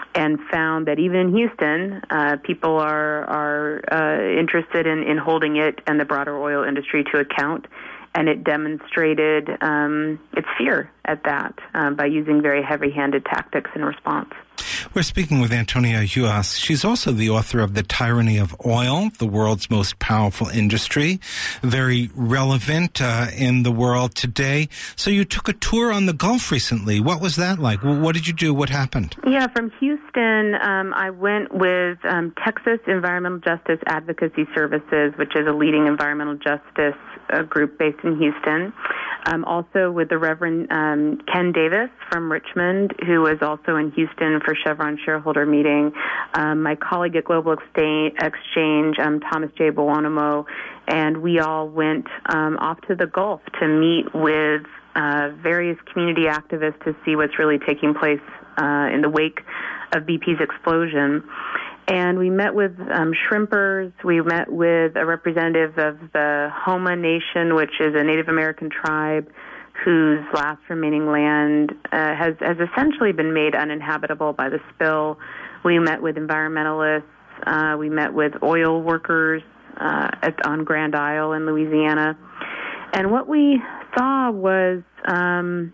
and found that even in Houston, uh, people are are uh, interested in, in holding it and the broader oil industry to account. And it demonstrated um, its fear at that um, by using very heavy-handed tactics in response. We're speaking with Antonia Huas. She's also the author of The Tyranny of Oil, the world's most powerful industry, very relevant uh, in the world today. So you took a tour on the Gulf recently. What was that like? What did you do? What happened? Yeah, from Houston, um, I went with um, Texas Environmental Justice Advocacy Services, which is a leading environmental justice uh, group based in Houston. Um, also with the Reverend um, Ken Davis from Richmond, who was also in Houston for Chevron shareholder meeting. Um, my colleague at Global Exchange, um, Thomas J. Buonamo, and we all went um, off to the Gulf to meet with uh, various community activists to see what's really taking place uh, in the wake of B P's explosion. And we met with um, shrimpers. We met with a representative of the Houma Nation, which is a Native American tribe whose last remaining land uh, has, has essentially been made uninhabitable by the spill. We met with environmentalists. Uh, we met with oil workers uh, at, on Grand Isle in Louisiana. And what we saw was, um,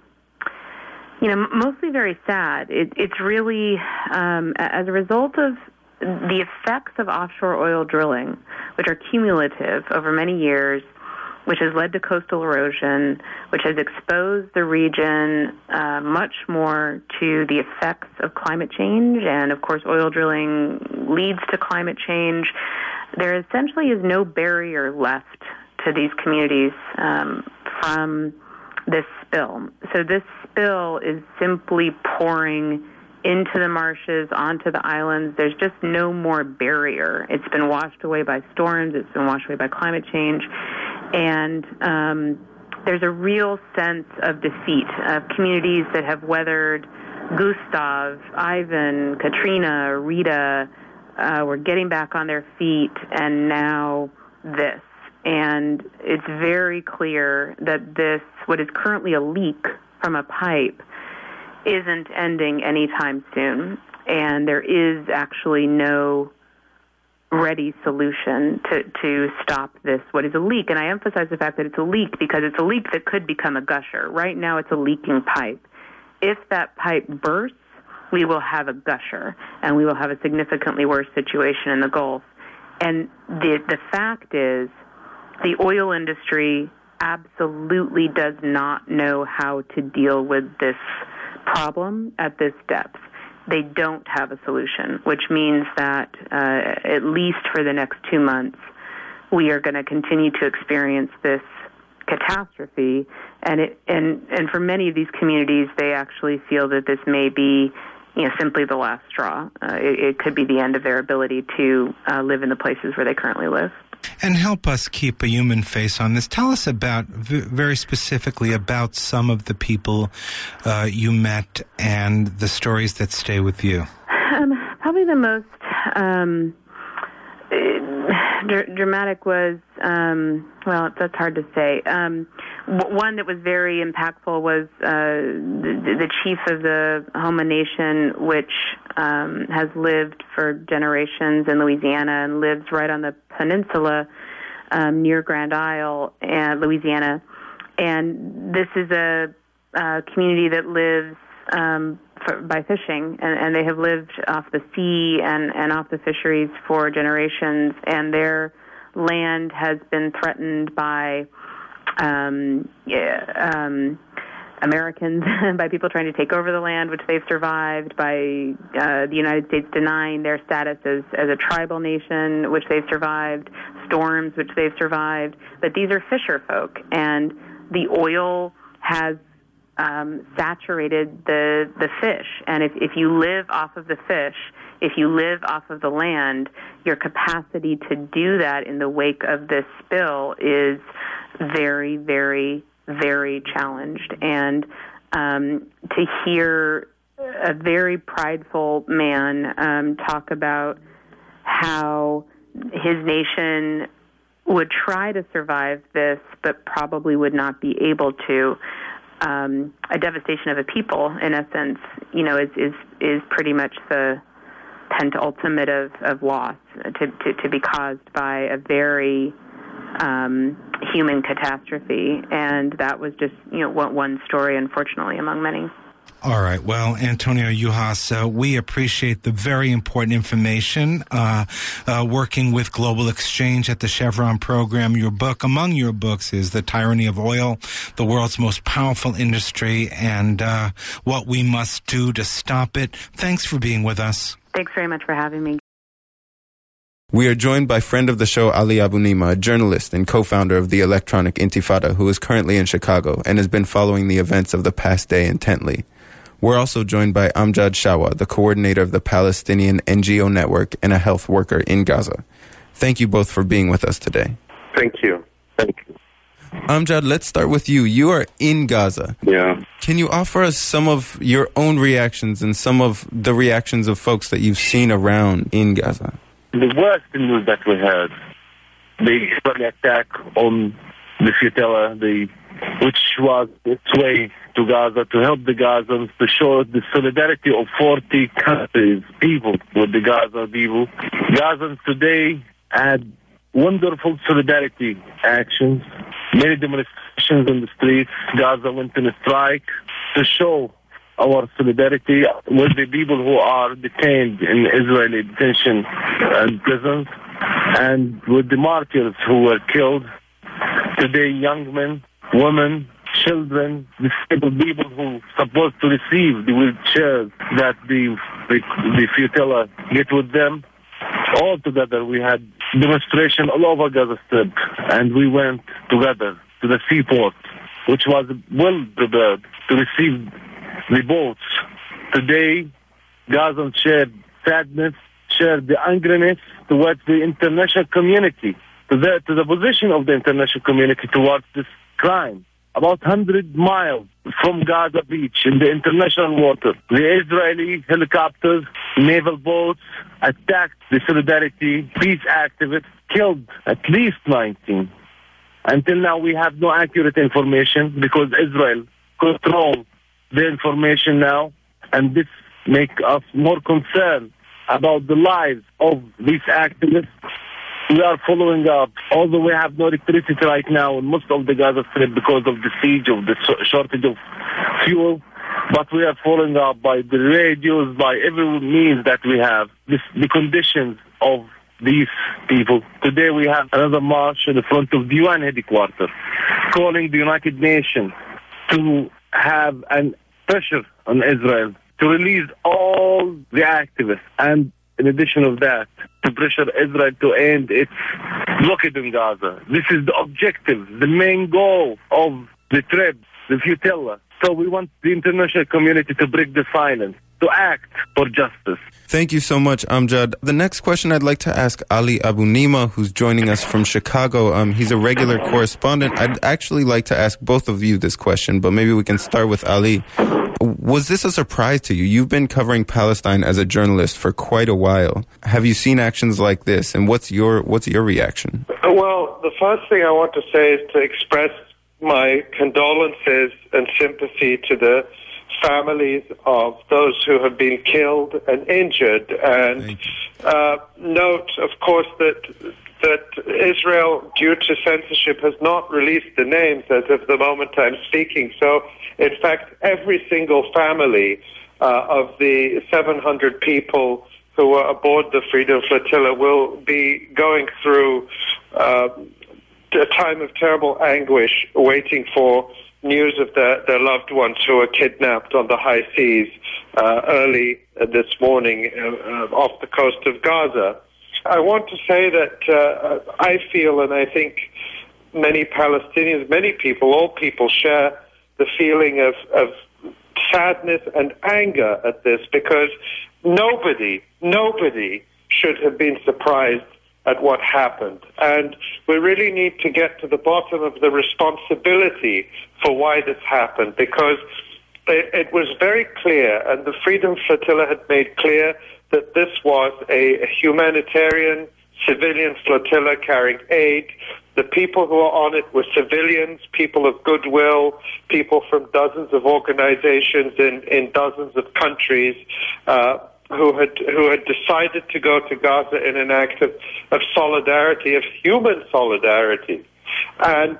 you know, mostly very sad. It, it's really, um, as a result of the effects of offshore oil drilling, which are cumulative over many years, which has led to coastal erosion, which has exposed the region uh, much more to the effects of climate change. And, of course, oil drilling leads to climate change. There essentially is no barrier left to these communities um, from this spill. So this spill is simply pouring into the marshes, onto the islands. There's just no more barrier. It's been washed away by storms. It's been washed away by climate change. And um, there's a real sense of defeat of communities that have weathered Gustav, Ivan, Katrina, Rita, uh, were getting back on their feet, and now this. And it's very clear that this, what is currently a leak from a pipe, isn't ending anytime soon, and there is actually no ready solution to, to stop this, what is a leak. And I emphasize the fact that it's a leak because it's a leak that could become a gusher. Right now it's a leaking pipe. If that pipe bursts, we will have a gusher, and we will have a significantly worse situation in the Gulf. And the the fact is, the oil industry absolutely does not know how to deal with this problem at this depth. They don't have a solution, which means that uh, at least for the next two months, we are going to continue to experience this catastrophe. And it, and and for many of these communities, they actually feel that this may be, you know, simply the last straw. Uh, it, it could be the end of their ability to uh, live in the places where they currently live. And help us keep a human face on this. Tell us about, very specifically, about some of the people uh, you met and the stories that stay with you. Um, probably the most um, dr- dramatic was, um, well, that's hard to say. Um, one that was very impactful was uh, the, the chief of the Houma Nation, which um, has lived for generations in Louisiana and lives right on the peninsula um, near Grand Isle, and Louisiana. And this is a, a community that lives um, for, by fishing, and, and they have lived off the sea and, and off the fisheries for generations, and their land has been threatened by um, yeah, um, Americans, by people trying to take over the land, which they've survived, by uh, the United States denying their status as, as a tribal nation, which they've survived, storms, which they've survived. But these are fisher folk, and the oil has um, saturated the, the fish. And if, if you live off of the fish, if you live off of the land, your capacity to do that in the wake of this spill is very, very very challenged. And um, to hear a very prideful man um, talk about how his nation would try to survive this, but probably would not be able to, um, a devastation of a people, in a sense, you know, is is, is pretty much the penultimate of, of loss to, to, to be caused by a very um, human catastrophe. And that was just, you know, one, one story, unfortunately, among many. All right. Well, Antonio Yuhas, uh, we appreciate the very important information uh, uh, working with Global Exchange at the Chevron program. Your book, among your books, is The Tyranny of Oil, the world's most powerful industry, and uh, what we must do to stop it. Thanks for being with us. Thanks very much for having me. We are joined by friend of the show, Ali Abunimah, a journalist and co-founder of the Electronic Intifada, who is currently in Chicago and has been following the events of the past day intently. We're also joined by Amjad Shawa, the coordinator of the Palestinian N G O Network and a health worker in Gaza. Thank you both for being with us today. Thank you. Thank you. Amjad, let's start with you. You are in Gaza. Yeah. Can you offer us some of your own reactions and some of the reactions of folks that you've seen around in Gaza? The worst news that we heard, the Israeli attack on the flotilla, the which was its way to Gaza to help the Gazans, to show the solidarity of forty countries, people with the Gaza people. Gazans today had wonderful solidarity actions, many demonstrations in the streets. Gaza went on a strike to show our solidarity with the people who are detained in Israeli detention and prisons, and with the martyrs who were killed. Today, young men, women, children, disabled people who are supposed to receive the wheelchairs that the, the, the flotilla get with them. All together, we had demonstration all over Gaza Strip, and we went together to the seaport, which was well prepared to receive the boats. Today, Gazans shared sadness, shared the angriness towards the international community, to the, to the position of the international community towards this crime. About one hundred miles from Gaza Beach in the international water, the Israeli helicopters, naval boats attacked the Solidarity peace activists, killed at least nineteen. Until now, we have no accurate information because Israel controls the information now, and this makes us more concerned about the lives of these activists. We are following up, although we have no electricity right now in most of the Gaza Strip because of the siege, of the shortage of fuel, but we are following up by the radios, by every means that we have, this, the conditions of these people. Today we have another march in the front of the U N headquarters, calling the United Nations to have an pressure on Israel to release all the activists, and in addition of that, to pressure Israel to end its blockade in Gaza. This is the objective, the main goal of the trip, the flotilla. So we want the international community to break the silence, to act for justice. Thank you so much, Amjad. The next question I'd like to ask Ali Abunimah, who's joining us from Chicago. Um, he's a regular correspondent. I'd actually like to ask both of you this question, but maybe we can start with Ali. Was this a surprise to you? You've been covering Palestine as a journalist for quite a while. Have you seen actions like this, and what's your what's your reaction? Well, the first thing I want to say is to express my condolences and sympathy to the families of those who have been killed and injured, and uh, note, of course, that that Israel, due to censorship, has not released the names as of the moment I'm speaking. So, in fact, every single family uh, of the seven hundred people who were aboard the Freedom Flotilla will be going through uh, a time of terrible anguish, waiting for news of their, their loved ones who were kidnapped on the high seas uh, early this morning uh, uh, off the coast of Gaza. I want to say that uh, I feel, and I think many Palestinians, many people, all people share the feeling of, of sadness and anger at this, because nobody, nobody should have been surprised at what happened. And we really need to get to the bottom of the responsibility for why this happened, because it, it was very clear, and the Freedom Flotilla had made clear that this was a humanitarian civilian flotilla carrying aid The people who were on it were civilians, people of goodwill, people from dozens of organizations in, in dozens of countries, uh, who had who had decided to go to Gaza in an act of, of solidarity, of human solidarity. And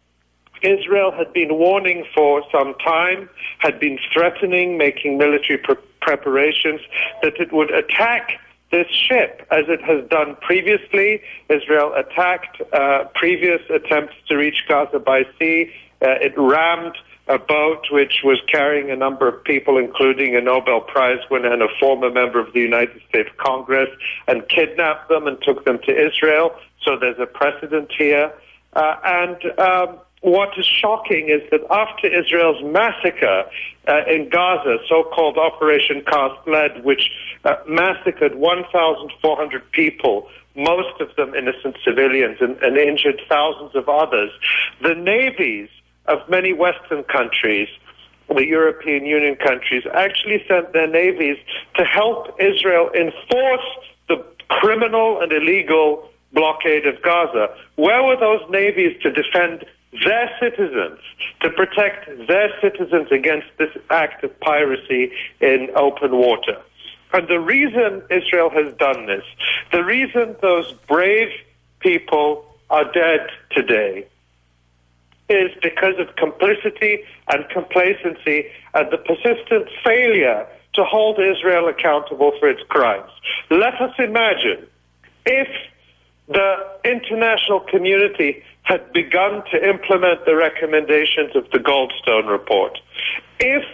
Israel had been warning for some time, had been threatening, making military pre- preparations, that it would attack this ship, as it has done previously. Israel attacked uh, previous attempts to reach Gaza by sea. Uh, it rammed a boat which was carrying a number of people, including a Nobel Prize winner and a former member of the United States Congress, and kidnapped them and took them to Israel. So there's a precedent here. Uh, and um, what is shocking is that after Israel's massacre uh, in Gaza, so-called Operation Cast Lead, which uh, massacred one thousand four hundred people, most of them innocent civilians, and, and injured thousands of others, the navies of many Western countries, the European Union countries, actually sent their navies to help Israel enforce the criminal and illegal blockade of Gaza. Where were those navies to defend their citizens, to protect their citizens against this act of piracy in open water? And the reason Israel has done this, the reason those brave people are dead today, is because of complicity and complacency and the persistent failure to hold Israel accountable for its crimes. Let us imagine if the international community had begun to implement the recommendations of the Goldstone report, if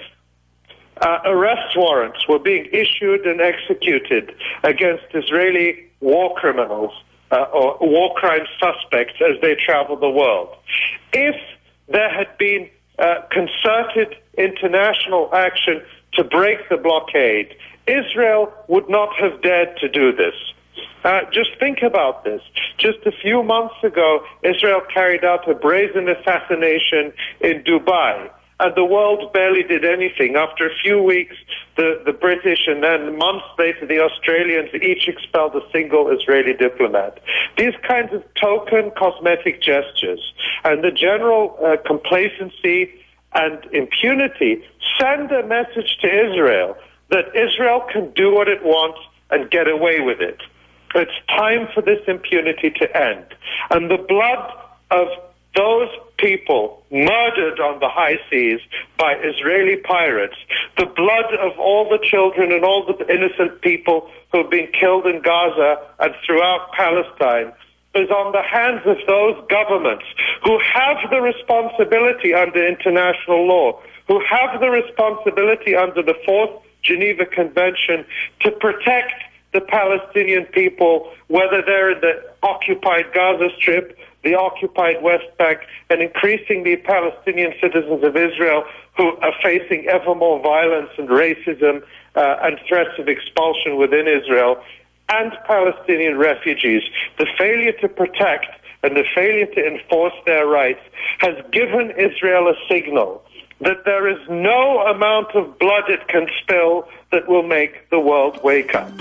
uh, arrest warrants were being issued and executed against Israeli war criminals uh, or war crime suspects as they travel the world, if there had been uh, concerted international action to break the blockade, Israel would not have dared to do this. Uh, just think about this. Just a few months ago, Israel carried out a brazen assassination in Dubai, and the world barely did anything. After a few weeks, the, the British and then months later, the Australians each expelled a single Israeli diplomat. These kinds of token cosmetic gestures and the general uh, complacency and impunity send a message to Israel that Israel can do what it wants and get away with it. It's time for this impunity to end. And the blood of those people murdered on the high seas by Israeli pirates, the blood of all the children and all the innocent people who have been killed in Gaza and throughout Palestine, is on the hands of those governments who have the responsibility under international law, who have the responsibility under the Fourth Geneva Convention to protect the Palestinian people, whether they're in the occupied Gaza Strip, the occupied West Bank, and increasingly Palestinian citizens of Israel who are facing ever more violence and racism uh, and threats of expulsion within Israel, and Palestinian refugees. The failure to protect and the failure to enforce their rights has given Israel a signal that there is no amount of blood it can spill that will make the world wake up.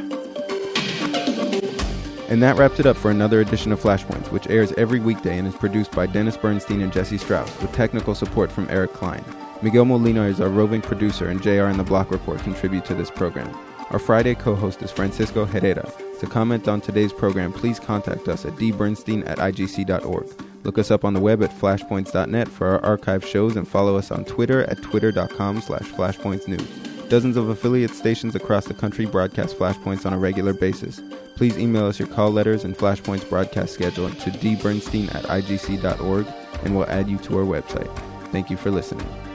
And that wraps it up for another edition of Flashpoints, which airs every weekday and is produced by Dennis Bernstein and Jesse Strauss, with technical support from Eric Klein. Miguel Molina is our roving producer, and J R and the Block Report contribute to this program. Our Friday co-host is Francisco Herrera. To comment on today's program, please contact us at d bernstein at i g c dot org. Look us up on the web at flashpoints dot net for our archived shows, and follow us on Twitter at twitter.com slash flashpointsnews. Dozens of affiliate stations across the country broadcast Flashpoints on a regular basis. Please email us your call letters and Flashpoints broadcast schedule to d bernstein at i g c dot org, and we'll add you to our website. Thank you for listening.